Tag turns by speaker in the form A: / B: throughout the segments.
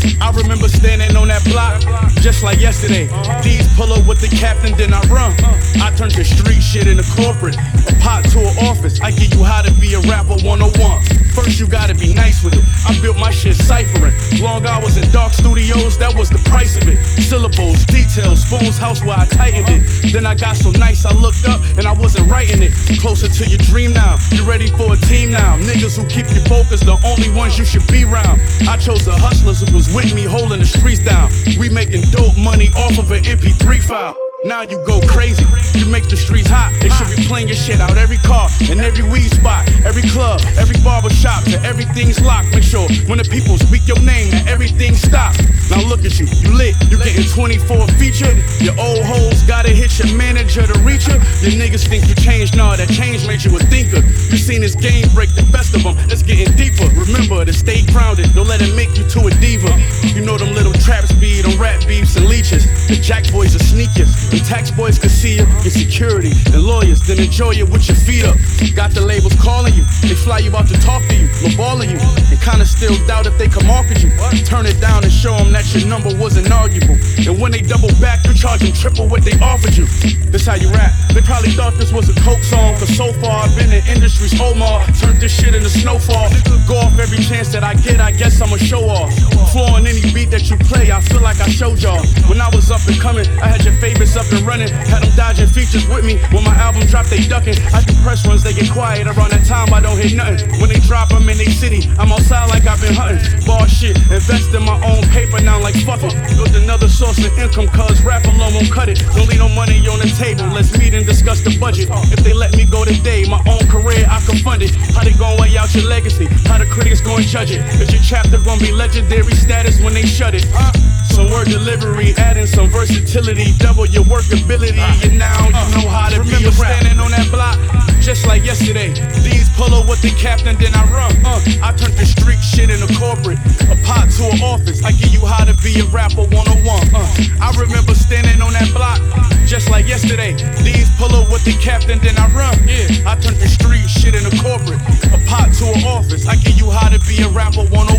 A: I remember standing on that block, just like yesterday. D's pull up with the captain, then I run. I turned the street shit into corporate, a pot to an office. I give you how to be a rapper 101. First you gotta be nice with it. I built my shit ciphering. Long hours in dark studios, that was the price of it. Syllables, details, Spoon's house where I tightened it. Then I got so nice I looked up and I wasn't writing it. Closer to your dream now, you ready for a team now. Niggas who keep you focused, the only ones you should be around. I chose the hustlers who was with me holding the streets down. We making dope money off of an MP3 file. Now you go crazy, you make the streets hot. They should be playing your shit out every car and every weed spot, every club, every barber shop, till everything's locked. Make sure when the people speak your name that everything stops. Now look at you, you lit, you getting 24 featured. Your old hoes gotta hit your manager to reach you. Your niggas think you changed, nah, that change made you a thinker. You seen this game break the best of them, it's getting deeper. Remember to stay grounded, don't let it make you to a diva. You know them little trap speed on rap beefs and leeches. The jack boys are sneakers. The tax boys can see you, your security and lawyers, then enjoy it with your feet up. Got the labels calling you, they fly you out to talk to you, lowballing you, and kinda still doubt if they can market you. Turn it down and show them that your number wasn't arguable. And when they double back, you charge them triple what they offered you. This how you rap. They probably thought this was a coke song, cause so far I've been in industry's Omar. Turned this shit into snowfall. Go off every chance that I get, I guess I'ma show off. Flooring any beat that you play, I feel like I showed y'all. When I was up and coming, I had your favorites up and running. Had them dodging features with me. When my album drop, they ducking. I do press runs, they get quiet. Around that time, I don't hear nothing. When they drop them in they city, I'm outside like I've been hunting. Ball shit, invest in my own paper now like fuck it. Build another source of income, cause rap alone won't cut it. Don't leave no money on the table, let's meet and discuss the budget. If they let me go today, my own career, I can fund it. How they gon' weigh out your legacy? How the critics gon' judge it? Is your chapter gon' be legendary status when they shut it? Some word delivery, adding some versatility, double your workability, and now you know how to be a rap. Standing on that block, just like yesterday. These pull up with the captain, then I run. I turned the street shit into corporate, a pot to an office. I give you how to be a rapper 101. I remember standing on that block, just like yesterday. These pull up with the captain, then I run. Yeah, I turned the street shit into corporate, a pot to an office. I give you how to be a rapper 101.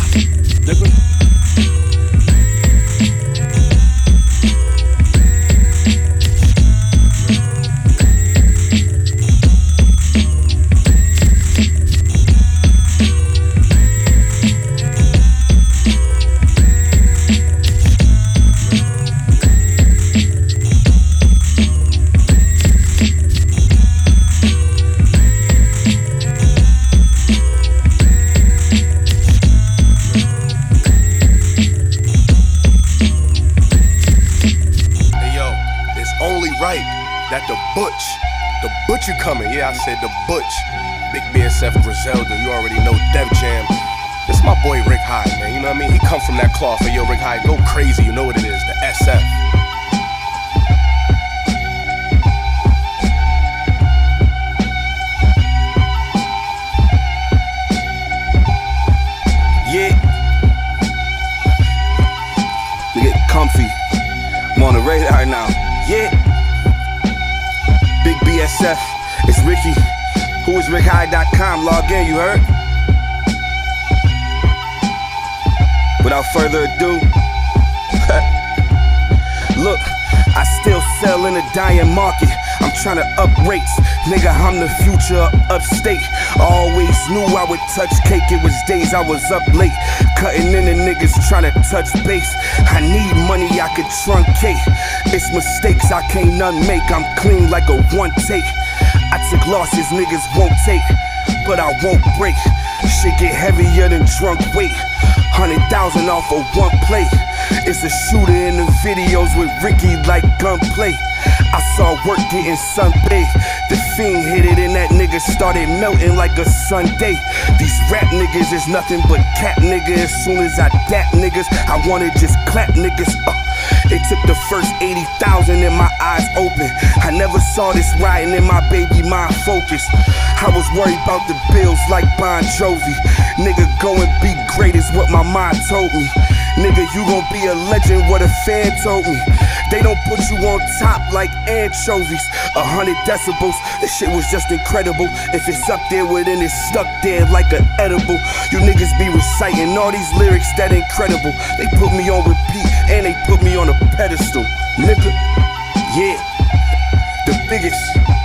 A: Nigga.
B: That the Butch coming. Yeah, I said the Butch. Big BSF Griselda, you already know Def Jam. This is my boy Rick Hyde, man. You know what I mean? He come from that cloth. Hey, yo, Rick Hyde, go crazy. You know what it is, the SF.
C: Yeah. We get comfy. I'm on the radar now. Yeah. Big BSF, it's Ricky. Who is RickHyde.com? Log in, you heard? Without further ado, look, I still sell in a dying market. I'm tryna up rates, nigga, I'm the future of upstate. Always knew I would touch cake, it was days I was up late. Cutting in the niggas tryna touch base. I need money I could truncate. It's mistakes I can't unmake, I'm clean like a one take. I took losses niggas won't take, but I won't break. Shit get heavier than drunk weight. 100,000 off of one play. It's a shooter in the videos with Ricky like gunplay. I saw work getting sunbathed. The fiend hit it and that nigga started melting like a Sunday. These rap niggas is nothing but cat niggas. As soon as I dap niggas, I wanna just clap niggas. It took the first 80,000 and my eyes open. I never saw this riding in my baby mind focus. I was worried about the bills like Bon Jovi. Nigga, go and be great is what my mind told me. Nigga, you gon' be a legend, what a fan told me. They don't put you on top like anchovies. 100 decibels, this shit was just incredible. If it's up there with it, it's stuck there like an edible. You niggas be reciting all these lyrics that incredible. They put me on repeat and they put me on a pedestal. Nigga, yeah, the biggest.